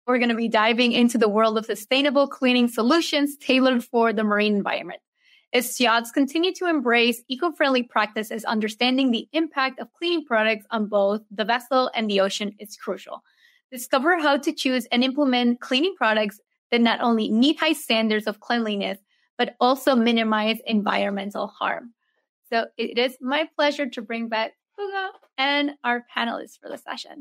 we're going to be diving into the world of sustainable cleaning solutions tailored for the marine environment. As yachts continue to embrace eco-friendly practices, understanding the impact of cleaning products on both the vessel and the ocean is crucial. Discover how to choose and implement cleaning products that not only meet high standards of cleanliness, but also minimize environmental harm. So it is my pleasure to bring back Hugo and our panelists for the session.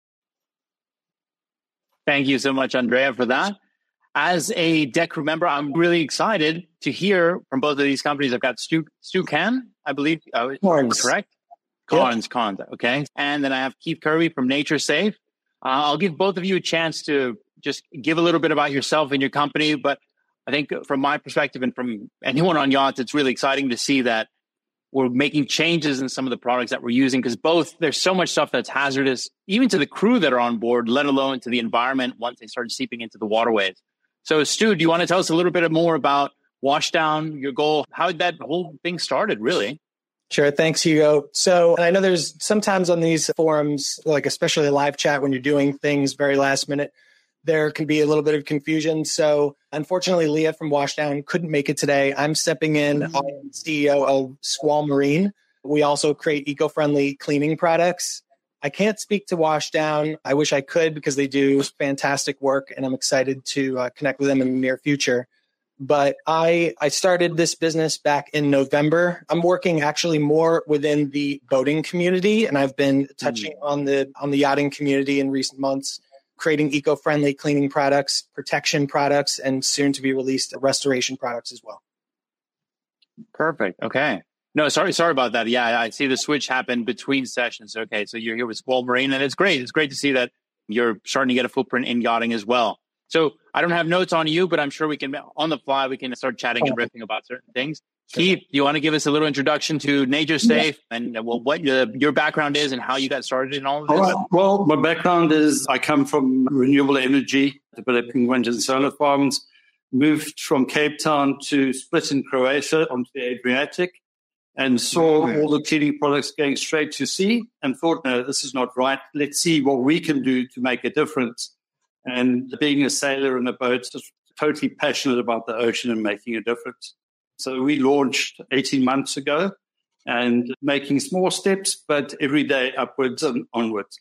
Thank you so much, Andrea, for that. As a deck crew member, I'm really excited to hear from both of these companies. I've got Stu Kahn, I believe. Carnes. Correct? Carnes, okay. And then I have Keith Kirby from Nature Safe. I'll give both of you a chance to just give a little bit about yourself and your company. But I think from my perspective and from anyone on yachts, it's really exciting to see that we're making changes in some of the products that we're using, because there's so much stuff that's hazardous, even to the crew that are on board, let alone to the environment once they start seeping into the waterways. So Stu, do you want to tell us a little bit more about Washdown, your goal? How that whole thing started, really? Sure. Thanks, Hugo. So, and I know there's sometimes on these forums, like especially a live chat, when you're doing things very last minute, there can be a little bit of confusion. So unfortunately, Leah from Washdown couldn't make it today. I'm stepping in. I'm CEO of Squall Marine. We also create eco-friendly cleaning products. I can't speak to Washdown. I wish I could, because they do fantastic work, and I'm excited to connect with them in the near future. But I started this business back in November. I'm working actually more within the boating community, and I've been touching on the yachting community in recent months, creating eco-friendly cleaning products, protection products, and soon to be released restoration products as well. Perfect. Okay. No, sorry about that. Yeah, I see the switch happen between sessions. Okay, so you're here with Squall Marine, and it's great. It's great to see that you're starting to get a footprint in yachting as well. So I don't have notes on you, but I'm sure we can, on the fly, we can start chatting and riffing about certain things. Sure. Keith, do you want to give us a little introduction to Nature Safe and what your background is and how you got started in all of this? Well, my background is I come from renewable energy, developing wind and solar farms, moved from Cape Town to Split in Croatia onto the Adriatic, and saw all the cleaning products going straight to sea and thought, no, this is not right. Let's see what we can do to make a difference. And being a sailor in a boat, just totally passionate about the ocean and making a difference. So we launched 18 months ago and making small steps, but every day upwards and onwards.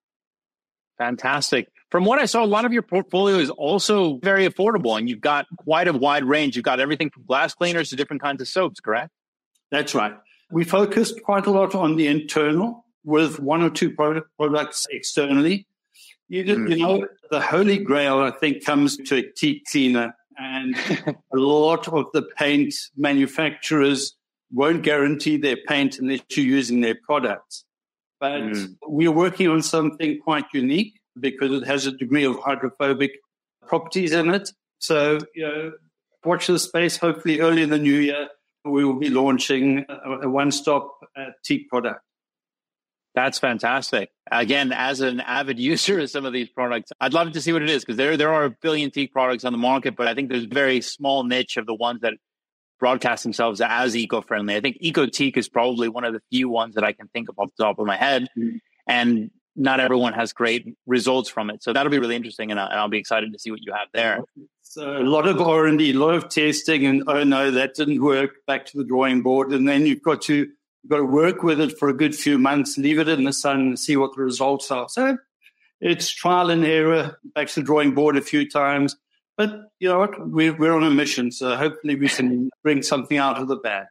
Fantastic. From what I saw, a lot of your portfolio is also very affordable, and you've got quite a wide range. You've got everything from glass cleaners to different kinds of soaps, correct? That's right. We focused quite a lot on the internal with one or two products externally. You know, the holy grail, I think, comes to a teak cleaner. And a lot of the paint manufacturers won't guarantee their paint unless you're using their products. But we're working on something quite unique because it has a degree of hydrophobic properties in it. So, watch this space. Hopefully early in the new year, we will be launching a one-stop teak product. That's fantastic. Again, as an avid user of some of these products, I'd love to see what it is, because there are a billion teak products on the market, but I think there's a very small niche of the ones that broadcast themselves as eco-friendly. I think EcoTeak is probably one of the few ones that I can think of off the top of my head, and not everyone has great results from it. So that'll be really interesting, and I'll be excited to see what you have there. So a lot of R&D, a lot of testing, and oh no, that didn't work, back to the drawing board, and then you've got to work with it for a good few months, leave it in the sun and see what the results are. So it's trial and error, back to the drawing board a few times. But you know what? We're on a mission, so hopefully we can bring something out of the bag.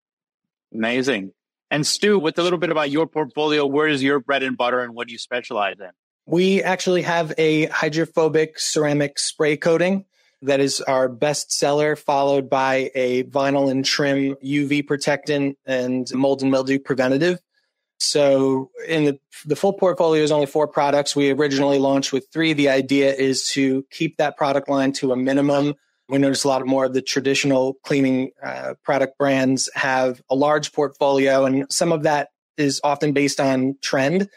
Amazing. And Stu, with a little bit about your portfolio, where is your bread and butter and what do you specialize in? We actually have a hydrophobic ceramic spray coating that is our best seller, followed by a vinyl and trim UV protectant and mold and mildew preventative. So in the full portfolio is only 4 products. We originally launched with 3. The idea is to keep that product line to a minimum. We notice a lot more of the traditional cleaning product brands have a large portfolio, and some of that is often based on trend.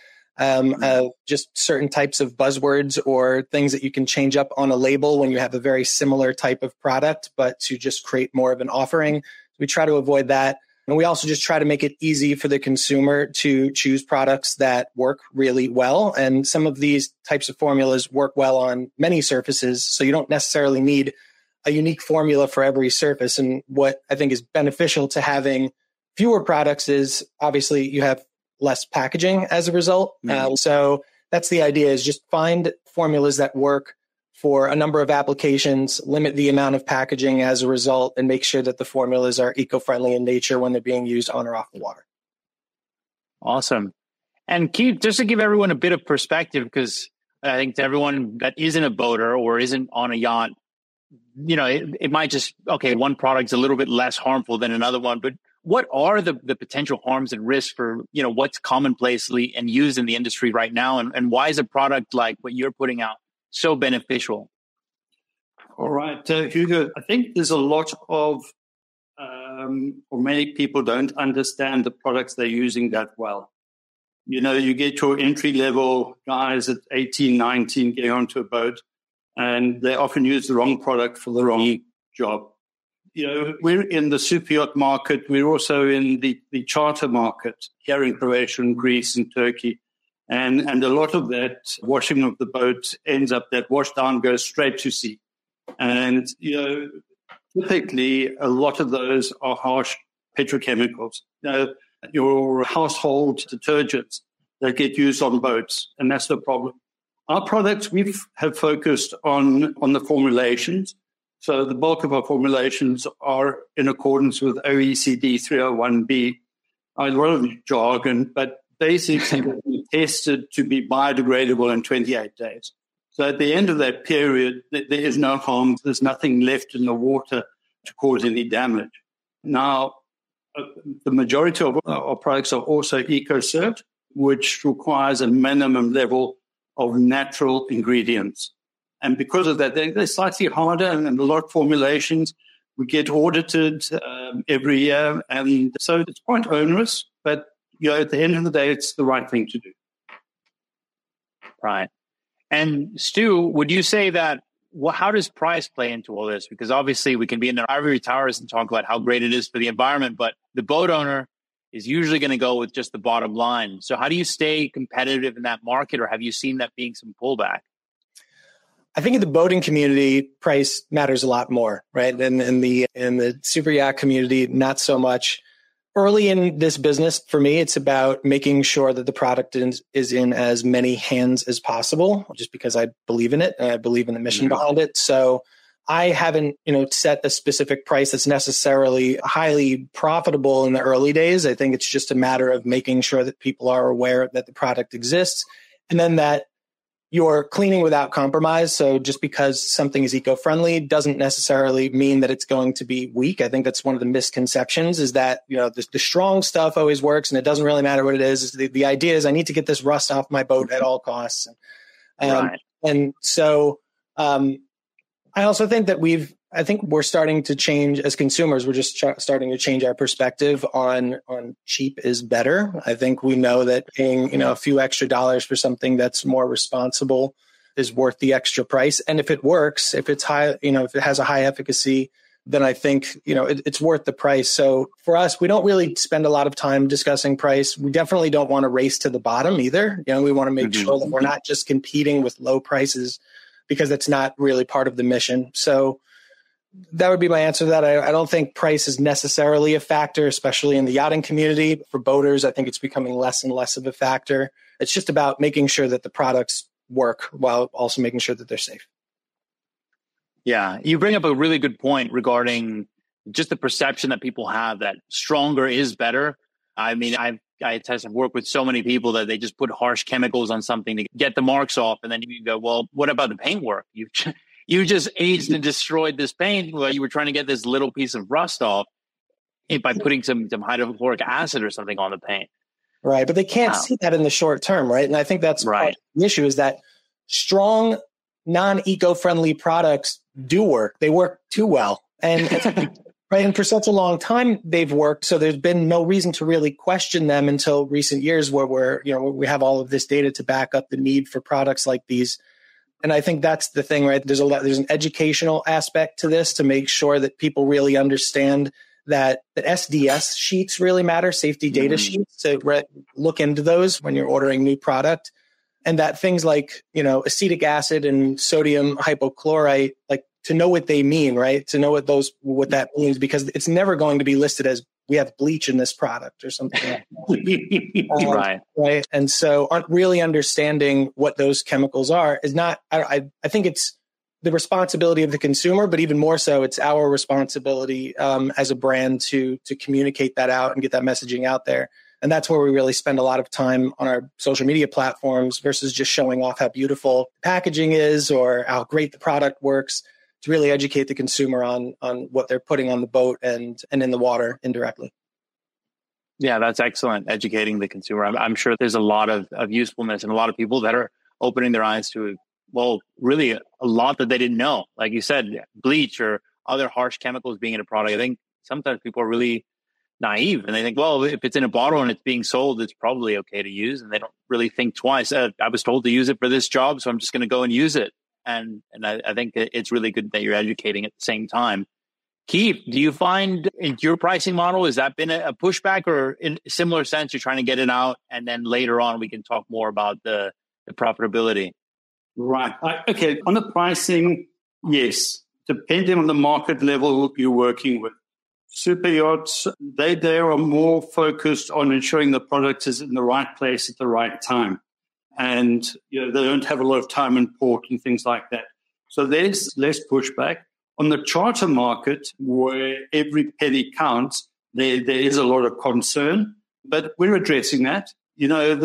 Just certain types of buzzwords or things that you can change up on a label when you have a very similar type of product, but to just create more of an offering. We try to avoid that. And we also just try to make it easy for the consumer to choose products that work really well. And some of these types of formulas work well on many surfaces. So you don't necessarily need a unique formula for every surface. And what I think is beneficial to having fewer products is obviously you have less packaging as a result. So that's the idea, is just find formulas that work for a number of applications, limit the amount of packaging as a result, and make sure that the formulas are eco-friendly in nature when they're being used on or off the water. Awesome. And Keith, just to give everyone a bit of perspective, because I think to everyone that isn't a boater or isn't on a yacht, it might just, okay, one product's a little bit less harmful than another one, but what are the potential harms and risks for, what's commonplacely and used in the industry right now? And why is a product like what you're putting out so beneficial? All right, Hugo, I think there's a lot of, or many people don't understand the products they're using that well. You get your entry-level guys at 18, 19 getting onto a boat, and they often use the wrong product for the wrong job. We're in the super yacht market. We're also in the charter market here in Croatia and Greece and Turkey. And a lot of that washing of the boat ends up, that wash down goes straight to sea. And, typically a lot of those are harsh petrochemicals. Your household detergents that get used on boats, and that's the problem. Our products, we have focused on the formulations. So the bulk of our formulations are in accordance with OECD 301B. A lot of jargon, but basically tested to be biodegradable in 28 days. So at the end of that period, there is no harm. There's nothing left in the water to cause any damage. Now, the majority of our products are also EcoCert, which requires a minimum level of natural ingredients. And because of that, they're slightly harder, and a lot of formulations we get audited every year. And so it's quite onerous, but at the end of the day, it's the right thing to do. Right. And Stu, would you say that, how does price play into all this? Because obviously we can be in our ivory towers and talk about how great it is for the environment, but the boat owner is usually going to go with just the bottom line. So how do you stay competitive in that market, or have you seen that being some pullback? I think in the boating community, price matters a lot more, right? And in the super yacht community, not so much. Early in this business, for me, it's about making sure that the product is in as many hands as possible, just because I believe in it and I believe in the mission behind it. So I haven't, set a specific price that's necessarily highly profitable in the early days. I think it's just a matter of making sure that people are aware that the product exists, and then that you're cleaning without compromise. So just because something is eco-friendly doesn't necessarily mean that it's going to be weak. I think that's one of the misconceptions, is that, the strong stuff always works and it doesn't really matter what it is. The idea is I need to get this rust off my boat at all costs. Right. And so I also think that we're starting to change as consumers. We're just starting to change our perspective on cheap is better. I think we know that paying, a few extra dollars for something that's more responsible is worth the extra price. And if it works, if it's high, if it has a high efficacy, then I think, it's worth the price. So for us, we don't really spend a lot of time discussing price. We definitely don't want to race to the bottom either. We want to make sure that we're not just competing with low prices, because that's not really part of the mission. So that would be my answer to that. I don't think price is necessarily a factor, especially in the yachting community. For boaters, I think it's becoming less and less of a factor. It's just about making sure that the products work while also making sure that they're safe. Yeah, you bring up a really good point regarding just the perception that people have that stronger is better. I mean, I've worked with so many people that they just put harsh chemicals on something to get the marks off. And then you go, well, what about the paint work? You just aged and destroyed this paint while you were trying to get this little piece of rust off by putting some hydrochloric acid or something on the paint. Right. But they can't see that in the short term, right? And I think that's part of the issue, is that strong, non-eco-friendly products do work. They work too well. And right. And for such a long time, they've worked. So there's been no reason to really question them until recent years, where we have all of this data to back up the need for products like these. And I think that's the thing, right? There's an educational aspect to this, to make sure that people really understand that SDS sheets really matter, safety data sheets, to look into those when you're ordering new product. And that things like, acetic acid and sodium hypochlorite, like to know what they mean, right? To know what that means, because it's never going to be listed as we have bleach in this product or something like that. Right. And so really understanding what those chemicals are is not, I think it's the responsibility of the consumer, but even more so, it's our responsibility as a brand to communicate that out and get that messaging out there. And that's where we really spend a lot of time on our social media platforms versus just showing off how beautiful packaging is or how great the product works, to really educate the consumer on what they're putting on the boat and in the water indirectly. Yeah, that's excellent. Educating the consumer. I'm sure there's a lot of usefulness and a lot of people that are opening their eyes to, really a lot that they didn't know. Like you said, bleach or other harsh chemicals being in a product. I think sometimes people are really naive and they think, well, if it's in a bottle and it's being sold, it's probably okay to use. And they don't really think twice. I was told to use it for this job, so I'm just going to go and use it. And I think it's really good that you're educating at the same time. Keith, do you find in your pricing model, has that been a pushback, or in a similar sense, you're trying to get it out and then later on we can talk more about the profitability? Right. Okay. On the pricing, yes, depending on the market level you're working with. Super yachts, they are more focused on ensuring the product is in the right place at the right time. And they don't have a lot of time in port and things like that. So there's less pushback. On the charter market, where every penny counts, there is a lot of concern, but we're addressing that. You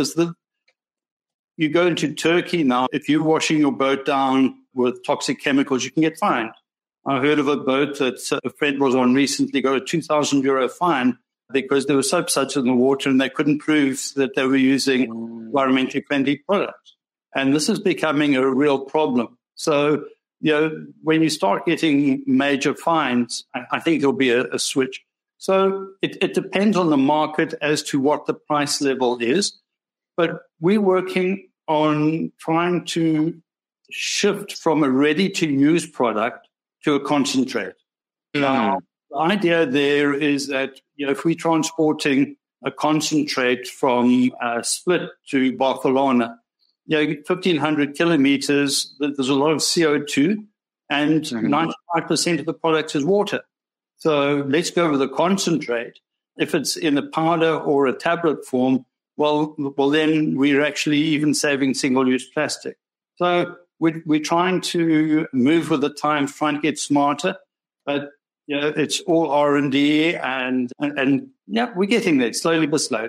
go into Turkey now, if you're washing your boat down with toxic chemicals, you can get fined. I heard of a boat that a friend was on recently got a €2,000 fine because there was soap suds in the water and they couldn't prove that they were using environmentally friendly products. And this is becoming a real problem. So, when you start getting major fines, I think there'll be a switch. So it depends on the market as to what the price level is. But we're working on trying to shift from a ready-to-use product to a concentrate. The idea there is that, if we're transporting a concentrate from Split to Barcelona, 1,500 kilometers, there's a lot of CO2, and 95% of the product is water. So let's go with a concentrate. If it's in a powder or a tablet form, well, then we're actually even saving single-use plastic. So we're trying to move with the times, trying to get smarter, but it's all R&D, and we're getting there slowly but slowly.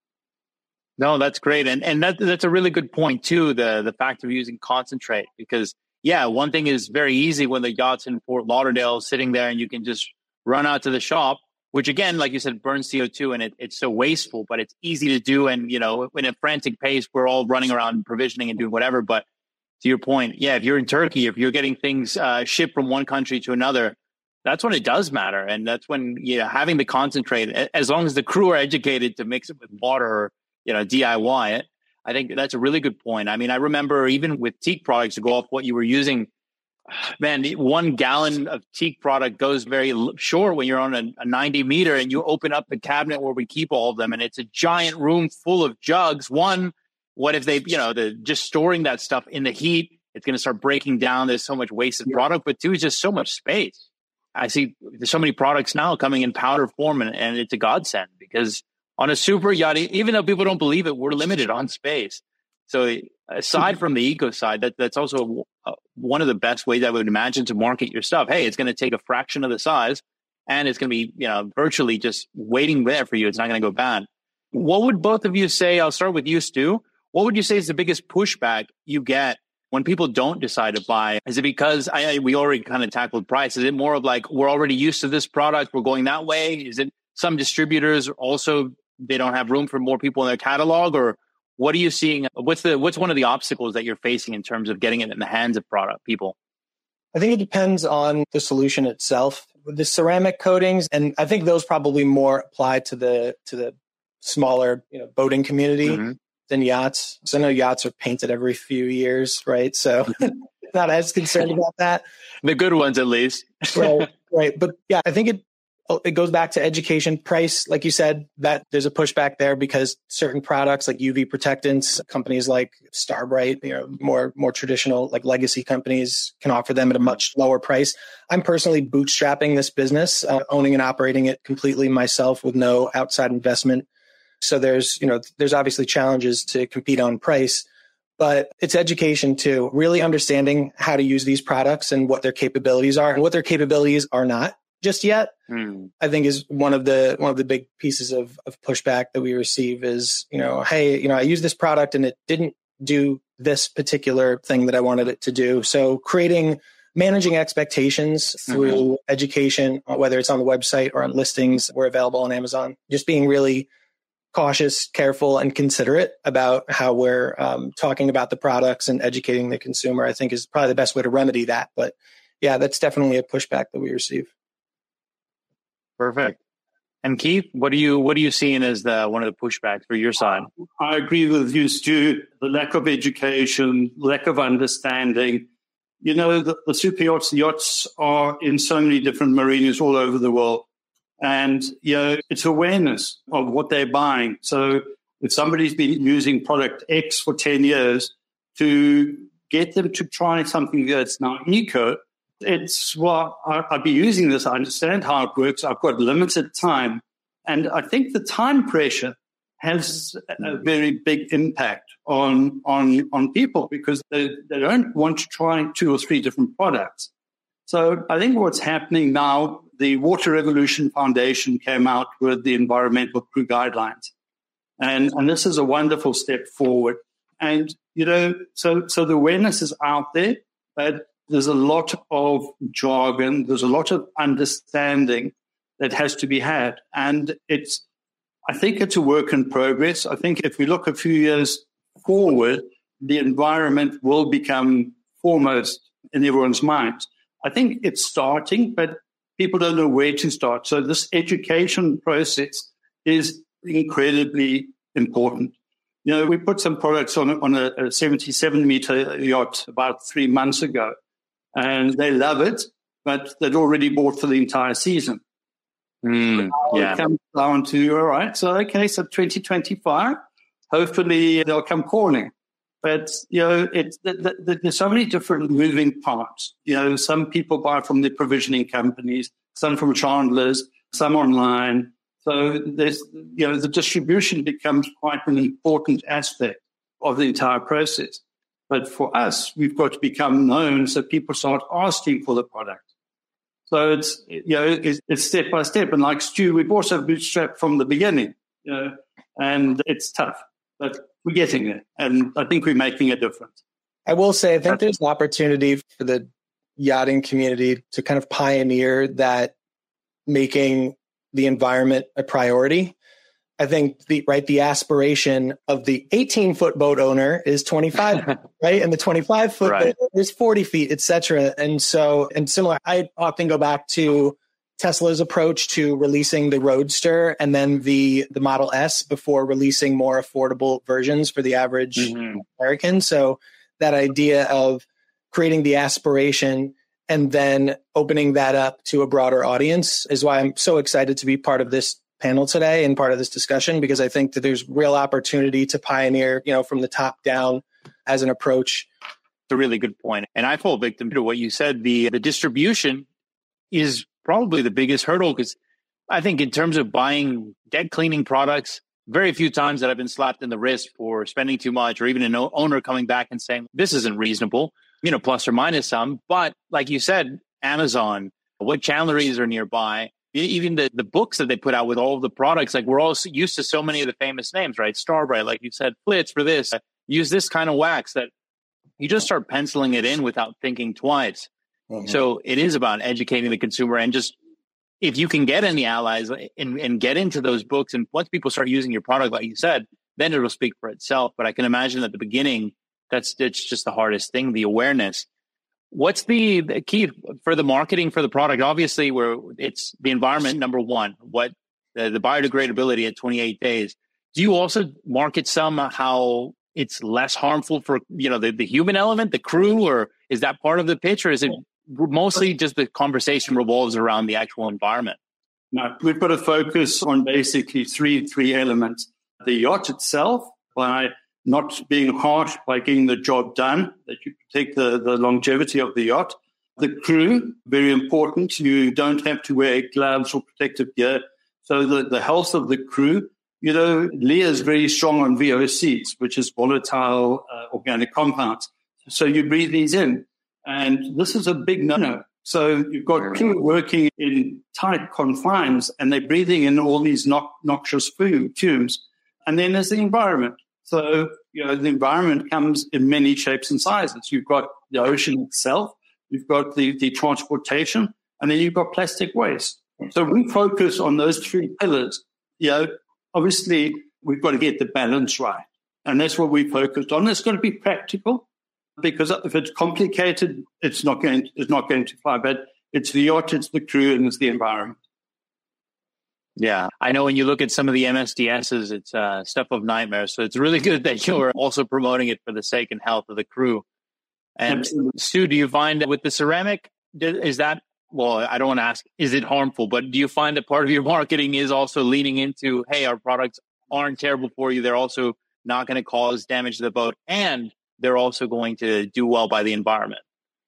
No, that's great. And that's a really good point too, the fact of using concentrate, because one thing is very easy when the yacht's in Fort Lauderdale sitting there and you can just run out to the shop, which again, like you said, burns CO2 and it's so wasteful, but it's easy to do. And, in a frantic pace, we're all running around provisioning and doing whatever. But to your point, if you're in Turkey, if you're getting things shipped from one country to another, that's when it does matter. And that's when, having the concentrate, as long as the crew are educated to mix it with water or, DIY it, I think that's a really good point. I mean, I remember even with teak products, to go off what you were using, man, 1 gallon of teak product goes very short when you're on a 90 meter and you open up the cabinet where we keep all of them. And it's a giant room full of jugs. One, what if they, just storing that stuff in the heat, it's going to start breaking down. There's so much wasted product, but two, it's just so much space. I see there's so many products now coming in powder form and it's a godsend, because on a super yacht, even though people don't believe it, we're limited on space. So aside from the eco side, that's also one of the best ways I would imagine to market your stuff. Hey, it's going to take a fraction of the size and it's going to be, virtually just waiting there for you. It's not going to go bad. What would both of you say? I'll start with you, Stu. What would you say is the biggest pushback you get when people don't decide to buy? Is it because we already kind of tackled price? Is it more of like, we're already used to this product, we're going that way? Is it some distributors also, they don't have room for more people in their catalog? Or what are you seeing? What's one of the obstacles that you're facing in terms of getting it in the hands of people? I think it depends on the solution itself. The ceramic coatings, and I think those probably more apply to the smaller, boating community than yachts. So I know yachts are painted every few years, right? So not as concerned about that. The good ones, at least. Right. But I think it goes back to education. Price, like you said, that there's a pushback there because certain products like UV protectants, companies like Starbright, more traditional like legacy companies can offer them at a much lower price. I'm personally bootstrapping this business, owning and operating it completely myself with no outside investment. So there's obviously challenges to compete on price, but it's education too, really understanding how to use these products and what their capabilities are and what their capabilities are not just yet. I think is one of the big pieces of pushback that we receive is, hey, I use this product and it didn't do this particular thing that I wanted it to do. So managing expectations through education, whether it's on the website or on listings, we're available on Amazon, just being really cautious, careful, and considerate about how we're talking about the products and educating the consumer, I think is probably the best way to remedy that. But yeah, that's definitely a pushback that we receive. Perfect. And Keith, what are you seeing as one of the pushbacks for your side? I agree with you, Stu. The lack of education, lack of understanding. The super yachts are in so many different marinas all over the world. And, it's awareness of what they're buying. So if somebody's been using product X for 10 years, to get them to try something that's now eco, it's, I'd be using this. I understand how it works. I've got limited time. And I think the time pressure has a very big impact on people because they don't want to try 2 or 3 different products. So I think what's happening now, the Water Revolution Foundation came out with the Environmental Crew Guidelines. And this is a wonderful step forward. And, so the awareness is out there, but there's a lot of jargon. There's a lot of understanding that has to be had. And I think it's a work in progress. I think if we look a few years forward, the environment will become foremost in everyone's minds. I think it's starting, but people don't know where to start. So this education process is incredibly important. We put some products on a 77-meter yacht about 3 months ago, and they love it, but they'd already bought for the entire season. It comes down to, all right, so 2025, hopefully they'll come calling. But, there's so many different moving parts. Some people buy from the provisioning companies, some from Chandler's, some online. So there's, the distribution becomes quite an important aspect of the entire process. But for us, we've got to become known so people start asking for the product. So it's step by step. And like Stu, we've also bootstrapped from the beginning, and it's tough, but we're getting there. And I think we're making a difference. I will say, I think there's an opportunity for the yachting community to kind of pioneer that, making the environment a priority. I think the aspiration of the 18-foot boat owner is 25, right? And the 25-foot boat is 40 feet, et cetera. And similar, I often go back to Tesla's approach to releasing the Roadster and then the Model S before releasing more affordable versions for the average American. So that idea of creating the aspiration and then opening that up to a broader audience is why I'm so excited to be part of this panel today and part of this discussion, because I think that there's real opportunity to pioneer, from the top down as an approach. It's a really good point. And I fall victim to what you said. The distribution is probably the biggest hurdle, because I think in terms of buying deck cleaning products, very few times that I've been slapped in the wrist for spending too much, or even an owner coming back and saying, this isn't reasonable, plus or minus some. But like you said, Amazon, what chandleries are nearby, even the books that they put out with all of the products, like we're all used to so many of the famous names, right? Starbright, like you said, Flitz for this, use this kind of wax, that you just start penciling it in without thinking twice. So it is about educating the consumer, and just, if you can get any allies and get into those books, and once people start using your product, like you said, then it'll speak for itself. But I can imagine at the beginning, it's just the hardest thing, the awareness. What's the key for the marketing for the product? Obviously, where it's the environment, number one, what the biodegradability at 28 days. Do you also market some how it's less harmful for, the human element, the crew, or is that part of the pitch, or is it mostly just the conversation revolves around the actual environment? No, we've got to focus on basically three elements. The yacht itself, by not being harsh, by getting the job done, that you protect the longevity of the yacht. The crew, very important. You don't have to wear gloves or protective gear. So the health of the crew, Leah is very strong on VOCs, which is volatile organic compounds. So you breathe these in. And this is a big no-no. So you've got crew working in tight confines and they're breathing in all these noxious fumes. And then there's the environment. So, the environment comes in many shapes and sizes. You've got the ocean itself, you've got the transportation, and then you've got plastic waste. So we focus on those three pillars. Obviously, we've got to get the balance right. And that's what we focused on. It's got to be practical, because if it's complicated, it's not going to fly. But it's the yacht, it's the crew, and it's the environment. Yeah, I know when you look at some of the MSDSs, it's stuff of nightmares. So it's really good that you're also promoting it for the sake and health of the crew. And Absolutely. Stu, do you find that with the ceramic, is that, well, I don't want to ask, is it harmful? But do you find that part of your marketing is also leaning into, hey, our products aren't terrible for you. They're also not going to cause damage to the boat, and they're also going to do well by the environment?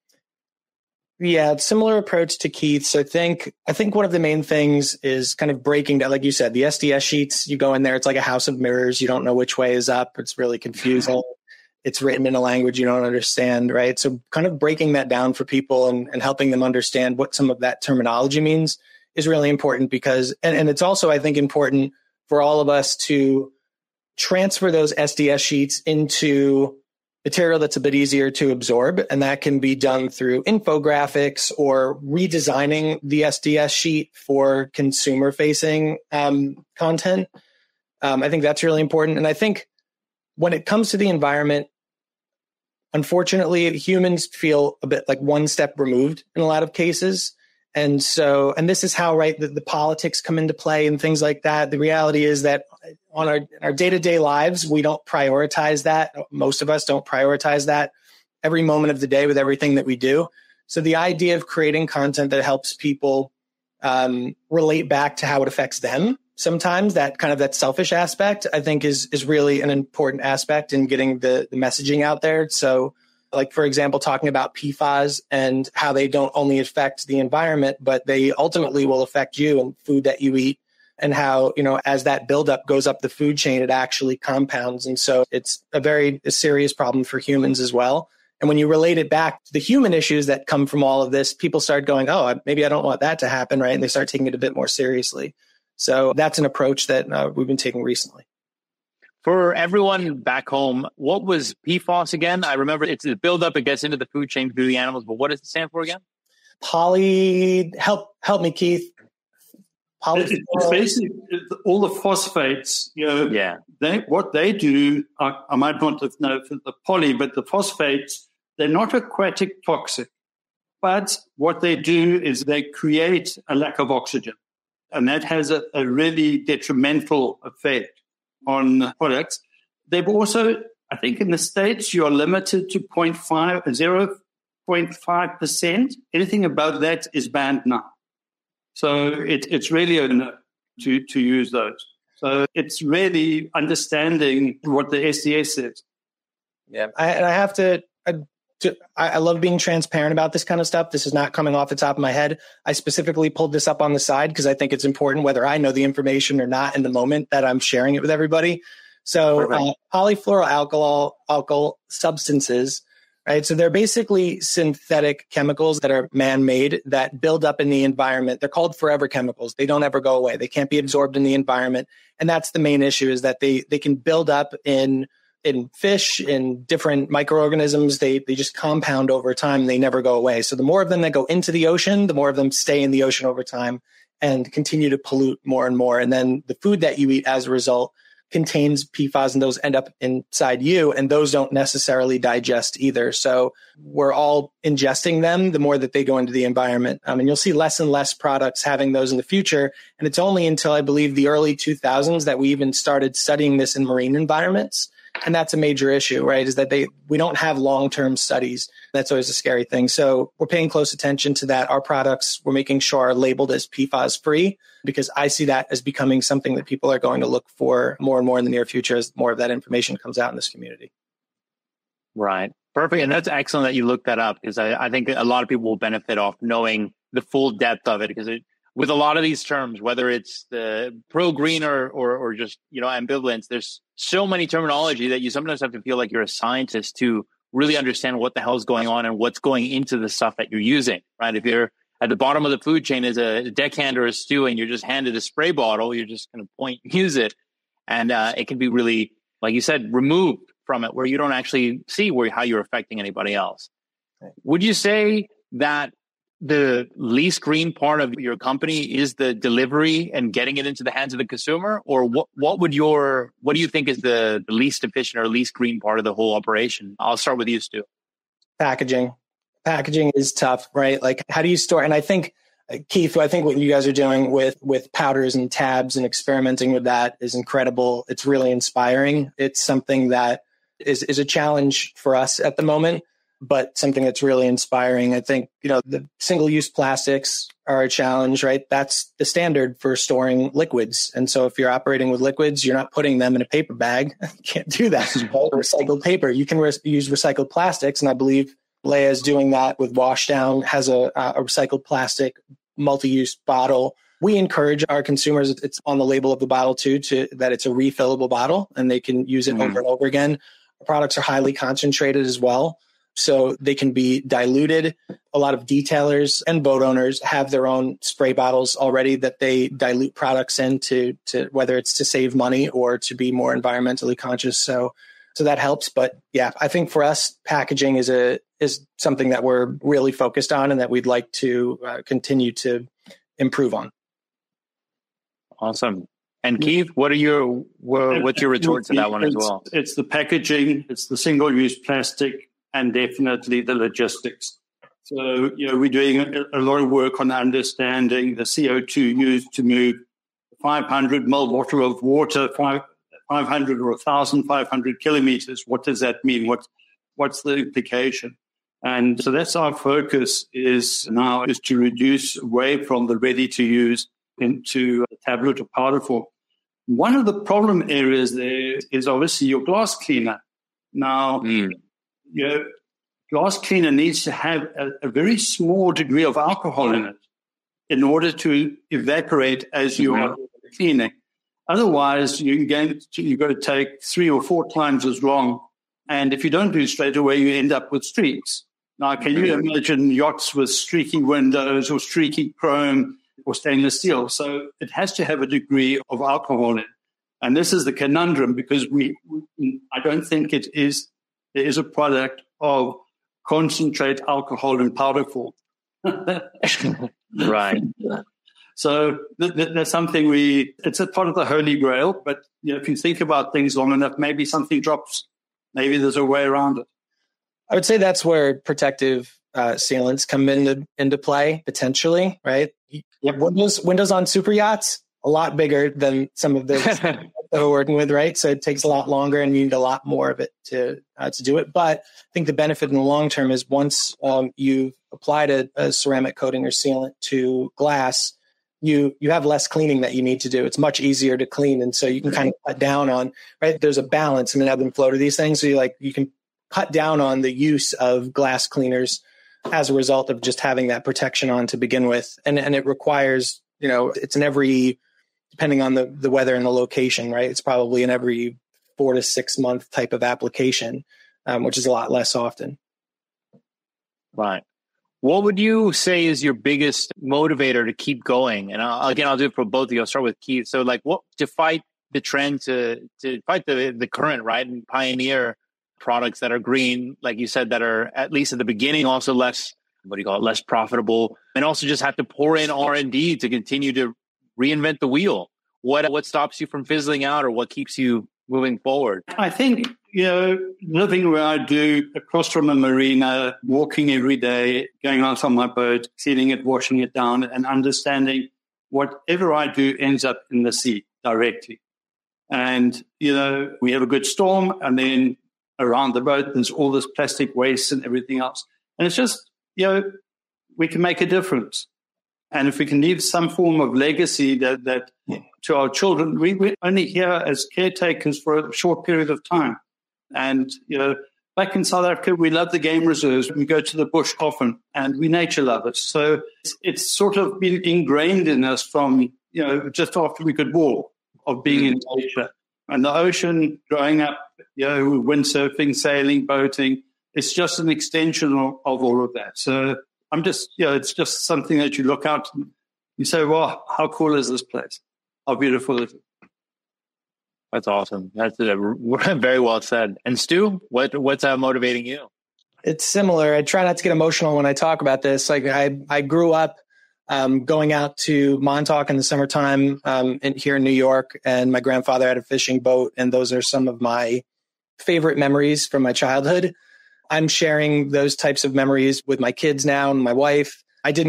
Yeah, it's similar approach to Keith's. I think one of the main things is kind of breaking down, like you said, the SDS sheets, you go in there, it's like a house of mirrors. You don't know which way is up. It's really confusing. It's written in a language you don't understand, right? So kind of breaking that down for people and helping them understand what some of that terminology means is really important, because, and it's also, I think, important for all of us to transfer those SDS sheets into material that's a bit easier to absorb. And that can be done through infographics or redesigning the SDS sheet for consumer facing content. I think that's really important. And I think when it comes to the environment, unfortunately, humans feel a bit like one step removed in a lot of cases. And this is how, right, the politics come into play and things like that. The reality is that on our day-to-day lives, we don't prioritize that. Most of us don't prioritize that every moment of the day with everything that we do. So the idea of creating content that helps people relate back to how it affects them, sometimes that kind of that selfish aspect, I think is really an important aspect in getting the messaging out there. So, like, for example, talking about PFAS and how they don't only affect the environment, but they ultimately will affect you and food that you eat, and how, as that buildup goes up the food chain, it actually compounds. And so it's a serious problem for humans as well. And when you relate it back to the human issues that come from all of this, people start going, oh, maybe I don't want that to happen, right? And they start taking it a bit more seriously. So that's an approach that we've been taking recently. For everyone back home, what was PFAS again? I remember it's the buildup, it gets into the food chain through the animals, but what does it stand for again? Help me, Keith. It's basically all the phosphates, Yeah. What they do, I might not have known for the poly, but the phosphates, they're not aquatic toxic. But what they do is they create a lack of oxygen. And that has a really detrimental effect on products. They've also, I think in the States, you're limited to 0.5%. Anything above that is banned now. So it's really a no to use those. So it's really understanding what the SDS says. Yeah, I love being transparent about this kind of stuff. This is not coming off the top of my head. I specifically pulled this up on the side because I think it's important, whether I know the information or not in the moment, that I'm sharing it with everybody. So polyfluoroalkyl substances, right? So they're basically synthetic chemicals that are man-made that build up in the environment. They're called forever chemicals. They don't ever go away. They can't be absorbed in the environment. And that's the main issue, is that they can build up in fish, in different microorganisms. They just compound over time. They never go away. So the more of them that go into the ocean, the more of them stay in the ocean over time and continue to pollute more and more. And then the food that you eat as a result contains PFAS, and those end up inside you, and those don't necessarily digest either. So we're all ingesting them the more that they go into the environment. And you'll see less and less products having those in the future. And it's only until, I believe, the early 2000s that we even started studying this in marine environments. And that's a major issue, right? Is that we don't have long-term studies. That's always a scary thing. So we're paying close attention to that. Our products, we're making sure are labeled as PFAS free, because I see that as becoming something that people are going to look for more and more in the near future as more of that information comes out in this community. Right. Perfect. And that's excellent that you looked that up, because I think a lot of people will benefit off knowing the full depth of it, because with a lot of these terms, whether it's the pro-green or just, ambivalence, there's so many terminology that you sometimes have to feel like you're a scientist to really understand what the hell is going on and what's going into the stuff that you're using, right? If you're at the bottom of the food chain as a deckhand or a stew and you're just handed a spray bottle, you're just going to point and use it. And it can be really, like you said, removed from it where you don't actually see how you're affecting anybody else. Would you say that the least green part of your company is the delivery and getting it into the hands of the consumer? Or what do you think is the least efficient or least green part of the whole operation? I'll start with you, Stu. Packaging is tough, right? Like, how do you store? And I think, Keith, I think what you guys are doing with powders and tabs and experimenting with that is incredible. It's really inspiring. It's something that is a challenge for us at the moment, but something that's really inspiring. I think, the single-use plastics are a challenge, right? That's the standard for storing liquids. And so if you're operating with liquids, you're not putting them in a paper bag. You can't do that. Recycled paper. You can use recycled plastics. And I believe Leia is doing that with Washdown, has a recycled plastic multi-use bottle. We encourage our consumers, it's on the label of the bottle too, that it's a refillable bottle and they can use it over and over again. Our products are highly concentrated as well, so they can be diluted. A lot of detailers and boat owners have their own spray bottles already that they dilute products into, whether it's to save money or to be more environmentally conscious. So that helps. But yeah, I think for us, packaging is something that we're really focused on and that we'd like to continue to improve on. Awesome. And Keith, what's your retort to that one as well? It's the packaging, it's the single-use plastic, and definitely the logistics. So, we're doing a lot of work on understanding the CO2 used to move 500 ml bottle of water, 500 or 1,500 kilometers. What does that mean? What's the implication? And so that's our focus is to reduce away from the ready-to-use into a tablet or powder form. One of the problem areas there is obviously your glass cleaner. Now, glass cleaner needs to have a very small degree of alcohol in it in order to evaporate as you are cleaning. Otherwise, you've got to take 3 or 4 times as long. And if you don't do it straight away, you end up with streaks. Now, can you imagine yachts with streaky windows or streaky chrome or stainless steel? So it has to have a degree of alcohol in it. And this is the conundrum, because I don't think there is a product of concentrate alcohol in powder form. Right. So that's something it's a part of the Holy Grail. But if you think about things long enough, maybe something drops. Maybe there's a way around it. I would say that's where protective sealants come into play, potentially, right? Yep. Windows on super yachts, a lot bigger than some of the that we're working with, right? So it takes a lot longer and you need a lot more of it to do it. But I think the benefit in the long term is once you've applied a ceramic coating or sealant to glass, you have less cleaning that you need to do. It's much easier to clean. And so you can kind of cut down on, right? There's a balance. ebb and flow to these things. So you can cut down on the use of glass cleaners as a result of just having that protection on to begin with. And it requires, it's in every, depending on the weather and the location, right? It's probably in every 4 to 6 month type of application, which is a lot less often. Right. What would you say is your biggest motivator to keep going? And I'll do it for both of you. I'll start with Keith. So what to fight the trend, to fight the current, right? And pioneer products that are green, like you said, that are at least at the beginning also less profitable, and also just have to pour in R&D to continue to reinvent the wheel. What stops you from fizzling out, or what keeps you moving forward? I think, living where I do, across from a marina, walking every day, going out on my boat, cleaning it, washing it down, and understanding whatever I do ends up in the sea directly. And, we have a good storm, and then around the boat, there's all this plastic waste and everything else. And it's just, we can make a difference. And if we can leave some form of legacy that to our children, we're only here as caretakers for a short period of time. And, back in South Africa, we love the game reserves. We go to the bush often, and we nature lovers. So it's sort of been ingrained in us from, just after we could walk, of being in nature. And the ocean, growing up, windsurfing, sailing, boating, it's just an extension of all of that. So I'm just, it's just something that you look out and you say, wow, how cool is this place? How beautiful is it? That's awesome. That's very well said. And Stu, what's motivating you? It's similar. I try not to get emotional when I talk about this. Like I grew up going out to Montauk in the summertime here in New York, and my grandfather had a fishing boat, and those are some of my favorite memories from my childhood. I'm sharing those types of memories with my kids now and my wife.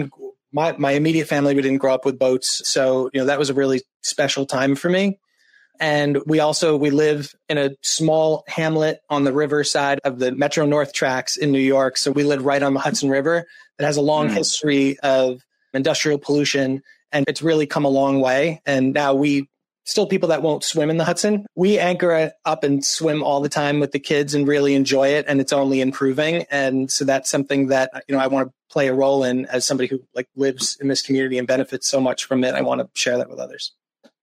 My immediate family, we didn't grow up with boats. So, that was a really special time for me. And we live in a small hamlet on the riverside of the Metro North tracks in New York. So we live right on the Hudson River. It has a long history of industrial pollution, and it's really come a long way. And now still people that won't swim in the Hudson. We anchor up and swim all the time with the kids and really enjoy it, and it's only improving. And so that's something that I want to play a role in as somebody who lives in this community and benefits so much from it. I want to share that with others.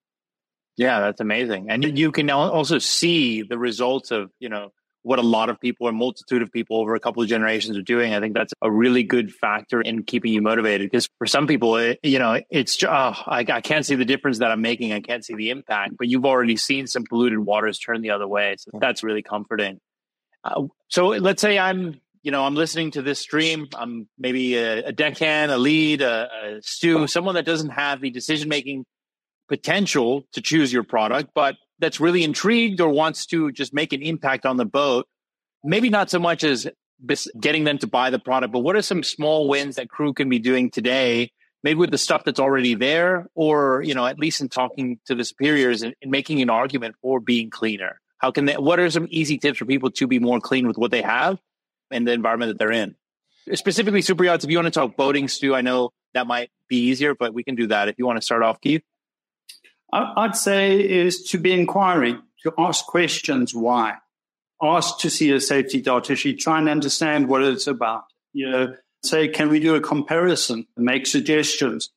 Yeah, that's amazing. And you can also see the results of, what a lot of people, a multitude of people over a couple of generations are doing. I think that's a really good factor in keeping you motivated, because for some people, it's, I can't see the difference that I'm making. I can't see the impact, but you've already seen some polluted waters turn the other way. So that's really comforting. So let's say I'm listening to this stream. I'm maybe a deckhand, a lead, a Stu, someone that doesn't have the decision-making potential to choose your product, but that's really intrigued or wants to just make an impact on the boat. Maybe not so much as getting them to buy the product, but what are some small wins that Crew can be doing today, maybe with the stuff that's already there, or, at least in talking to the superiors and making an argument for being cleaner? What are some easy tips for people to be more clean with what they have and the environment that they're in? Specifically, super yachts, if you want to talk boating, Stu, I know that might be easier, but we can do that. If you want to start off, Keith. I'd say is to be inquiring, to ask questions. Why? Ask to see a safety data sheet. Try and understand what it's about. Say, can we do a comparison? Make suggestions.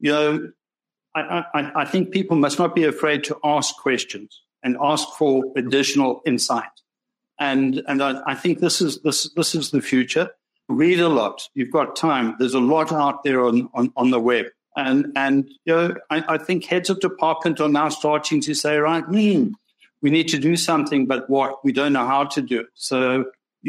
I think people must not be afraid to ask questions and ask for additional insight. And I think this is the future. Read a lot. You've got time. There's a lot out there on the web. And I think heads of department are now starting to say, right, we need to do something, but what? We don't know how to do it. So,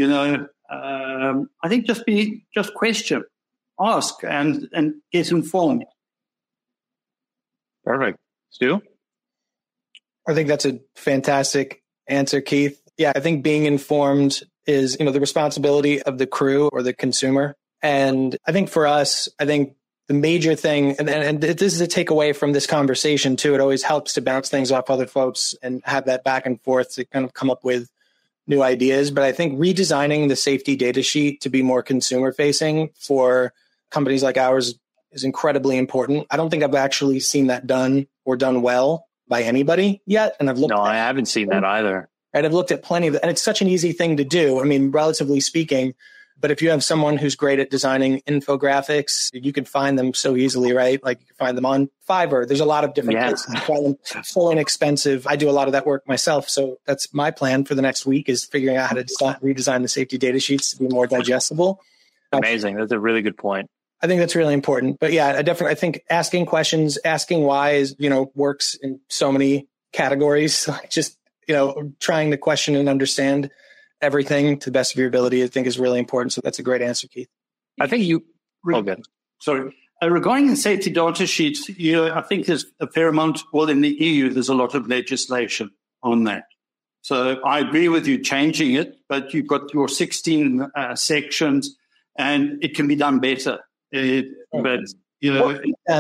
I think just question, ask, and get informed. Perfect. Stu? I think that's a fantastic answer, Keith. Yeah, I think being informed is, the responsibility of the crew or the consumer. And I think for us, the major thing, and this is a takeaway from this conversation too, it always helps to bounce things off other folks and have that back and forth to kind of come up with new ideas. But I think redesigning the safety data sheet to be more consumer facing for companies like ours is incredibly important. I don't think I've actually seen that done well by anybody yet. And I haven't seen that either. Right. I've looked at plenty of it, and it's such an easy thing to do. I mean, relatively speaking. But if you have someone who's great at designing infographics, you can find them so easily, right? Like you can find them on Fiverr. There's a lot of different places. You find them full inexpensive. I do a lot of that work myself. So that's my plan for the next week, is figuring out how to redesign the safety data sheets to be more digestible. Amazing. That's a really good point. I think that's really important. But yeah, I think asking questions, asking why works in so many categories. Just, trying to question and understand everything to the best of your ability, I think is really important. So that's a great answer, Keith. I think you... good. Sorry. Regarding the safety data sheets, I think there's a fair amount, in the EU, there's a lot of legislation on that. So I agree with you changing it, but you've got your 16 sections and it can be done better.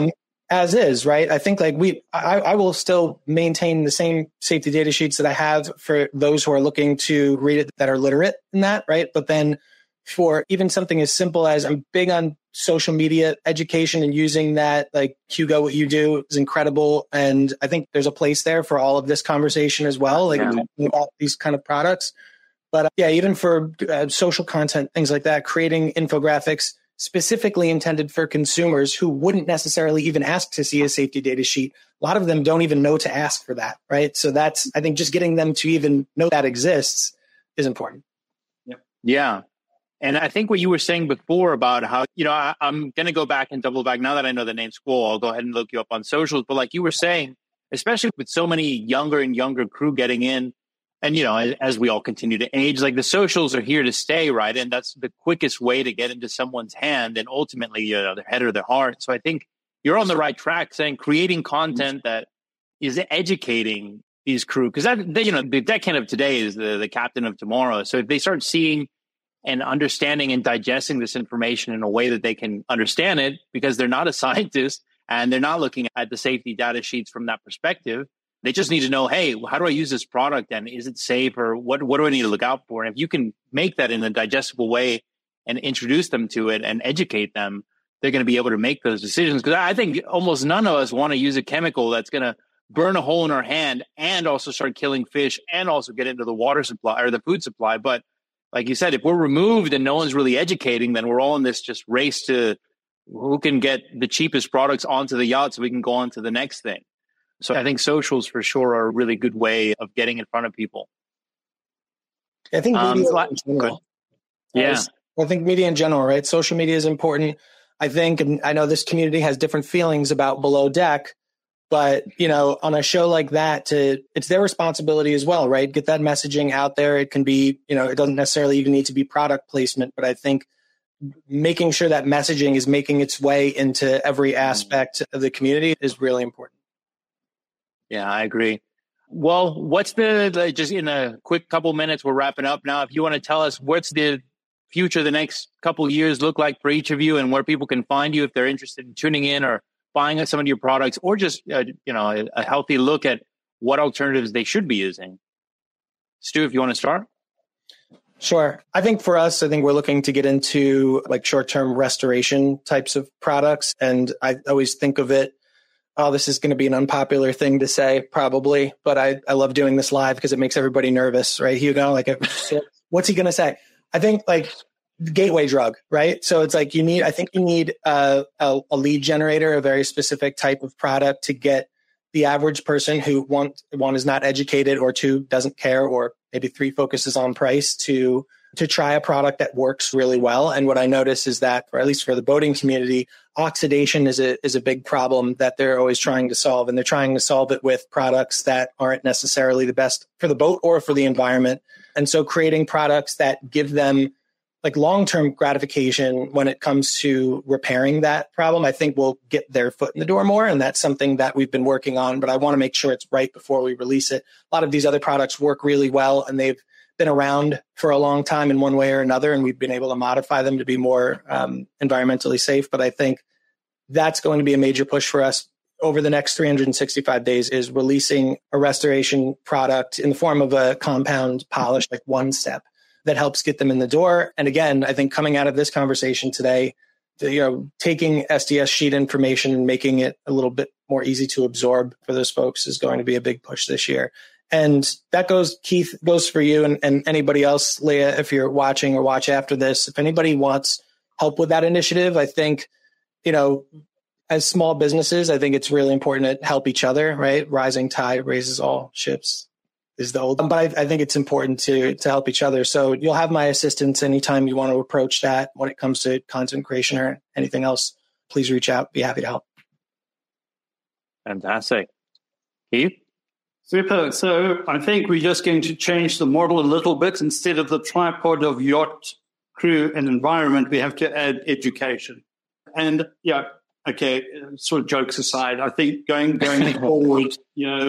as is, right? I think like I will still maintain the same safety data sheets that I have for those who are looking to read it that are literate in that, right? But then for even something as simple as, I'm big on social media education and using that, like Hugo, what you do is incredible. And I think there's a place there for all of this conversation as well, like about these kind of products. But even for social content, things like that, creating infographics specifically intended for consumers who wouldn't necessarily even ask to see a safety data sheet. A lot of them don't even know to ask for that, right? So that's, I think just getting them to even know that exists is important. Yeah. And I think what you were saying before about how, I'm going to go back and double back. Now that I know the name Squall, I'll go ahead and look you up on socials. But like you were saying, especially with so many younger and younger crew getting in, and, as we all continue to age, like the socials are here to stay, right? And that's the quickest way to get into someone's hand and ultimately, their head or their heart. So I think you're on the right track saying creating content that is educating these crew. Because the deckhand of today is the captain of tomorrow. So if they start seeing and understanding and digesting this information in a way that they can understand it, because they're not a scientist and they're not looking at the safety data sheets from that perspective. They just need to know, hey, how do I use this product and is it safe, or what do I need to look out for? And if you can make that in a digestible way and introduce them to it and educate them, they're going to be able to make those decisions. Because I think almost none of us want to use a chemical that's going to burn a hole in our hand and also start killing fish and also get into the water supply or the food supply. But like you said, if we're removed and no one's really educating, then we're all in this just race to who can get the cheapest products onto the yacht so we can go on to the next thing. So I think socials for sure are a really good way of getting in front of people. I think media in general. Yeah. I think media in general, right? Social media is important. I think, and I know this community has different feelings about Below Deck, but, on a show like that, it's their responsibility as well, right? Get that messaging out there. It can be, it doesn't necessarily even need to be product placement, but I think making sure that messaging is making its way into every aspect of the community is really important. Yeah, I agree. Well, what's just in a quick couple minutes, we're wrapping up now. If you want to tell us what's the future, the next couple of years look like for each of you and where people can find you if they're interested in tuning in or buying some of your products, or just, a healthy look at what alternatives they should be using. Stu, if you want to start. Sure. I think for us, we're looking to get into like short-term restoration types of products. And I always think of it, this is going to be an unpopular thing to say, probably, but I love doing this live because it makes everybody nervous, right, Hugo? Like, what's he going to say? I think like gateway drug, right? So it's like you need a lead generator, a very specific type of product to get the average person who one is not educated, or two doesn't care, or maybe three focuses on price to try a product that works really well. And what I notice is that, or at least for the boating community, oxidation is a big problem that they're always trying to solve. And they're trying to solve it with products that aren't necessarily the best for the boat or for the environment. And so creating products that give them like long-term gratification when it comes to repairing that problem, I think will get their foot in the door more. And that's something that we've been working on, but I want to make sure it's right before we release it. A lot of these other products work really well, and they've been around for a long time in one way or another, and we've been able to modify them to be more environmentally safe. But I think that's going to be a major push for us over the next 365 days, is releasing a restoration product in the form of a compound polish, like one step that helps get them in the door. And again, I think coming out of this conversation today, taking SDS sheet information and making it a little bit more easy to absorb for those folks is going to be a big push this year. And that goes, Keith, goes for you and anybody else, Leah, if you're watching or watch after this. If anybody wants help with that initiative, I think, as small businesses, I think it's really important to help each other, right? Rising tide raises all ships is the old, but I think it's important to help each other. So you'll have my assistance anytime you want to approach that when it comes to content creation or anything else. Please reach out. Be happy to help. Fantastic. Keith? Super. So I think we're just going to change the model a little bit. Instead of the tripod of yacht, crew, and environment, we have to add education. And sort of jokes aside, I think going forward,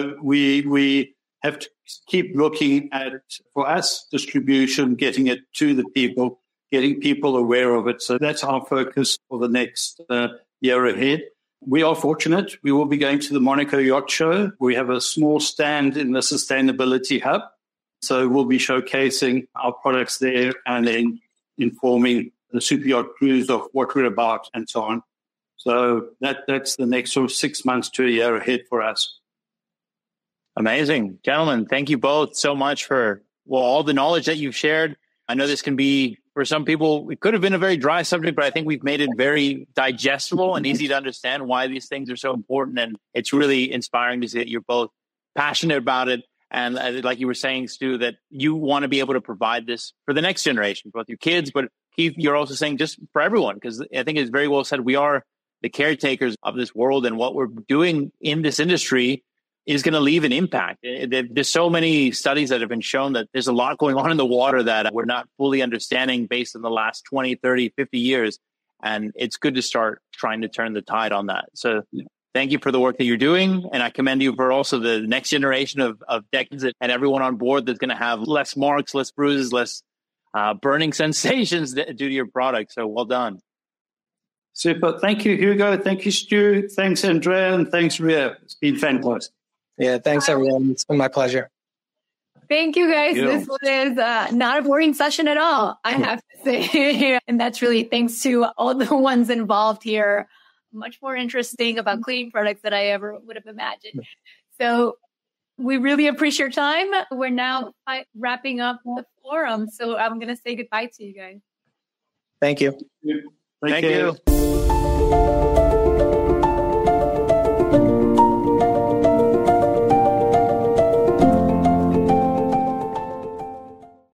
we have to keep looking at, for us, distribution, getting it to the people, getting people aware of it. So that's our focus for the next year ahead. We are fortunate. We will be going to the Monaco Yacht Show. We have a small stand in the Sustainability Hub. So we'll be showcasing our products there and then informing the super yacht crews of what we're about and so on. So that's the next sort of 6 months to a year ahead for us. Amazing. Gentlemen, thank you both so much for all the knowledge that you've shared. I know this can be, for some people, it could have been a very dry subject, but I think we've made it very digestible and easy to understand why these things are so important. And it's really inspiring to see that you're both passionate about it. And like you were saying, Stu, that you want to be able to provide this for the next generation, both your kids, but Keith, you're also saying just for everyone, because I think it's very well said. We are the caretakers of this world, and what we're doing in this industry is going to leave an impact. There's so many studies that have been shown that there's a lot going on in the water that we're not fully understanding based on the last 20, 30, 50 years. And it's good to start trying to turn the tide on that. So thank you for the work that you're doing. And I commend you for also the next generation of decades and everyone on board that's going to have less marks, less bruises, less burning sensations due to your product. So well done. Super. Thank you, Hugo. Thank you, Stu. Thanks, Andrea. And thanks, Ria. It's been fantastic. Yeah, thanks, everyone. It's been my pleasure. Thank you, guys. This was not a boring session at all, I have to say. And that's really thanks to all the ones involved here. Much more interesting about cleaning products than I ever would have imagined. So we really appreciate your time. We're now wrapping up the forum. So I'm going to say goodbye to you guys. Thank you. Thank you.